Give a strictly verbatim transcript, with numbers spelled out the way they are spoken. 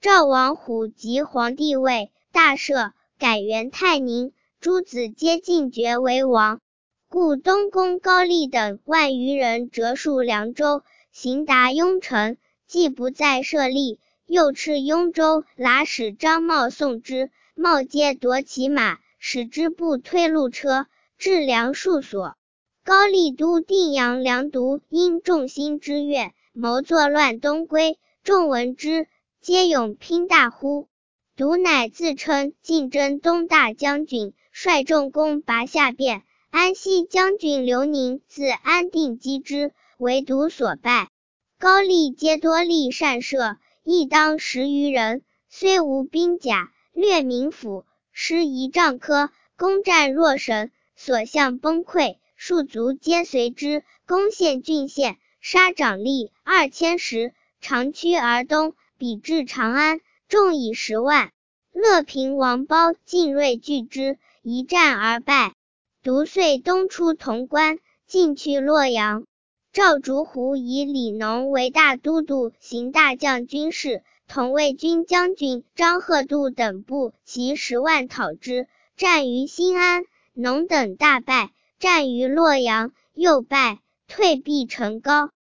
赵王虎即皇帝位，大赦，改元泰宁，诸子皆进爵为王。故东宫高丽等万余人折戍凉州，行达雍城，既不再设立，又斥雍州剌史张茂送之，茂皆夺其马，使之不推路车，至梁数所。高丽都定阳梁独因众心之悦，谋作乱东归，众闻之，皆勇拼大呼。独乃自称晋征东大将军，率众攻拔下汴。安西将军刘宁自安定击之，为独所败。高丽皆多力善射，亦当十余人，虽无兵甲，略民府，失一丈科，攻战若神，所向崩溃，戍卒皆随之，攻陷郡县，杀长吏二千石，长驱而东，彼至长安，众以十万。乐平王褒进锐拒之，一战而败。独遂东出潼关，进去洛阳。赵竹湖以李农为大都督，行大将军事，同卫军将军张贺度等部骑十万讨之，战于新安，农等大败，战于洛阳，又败，退避成高。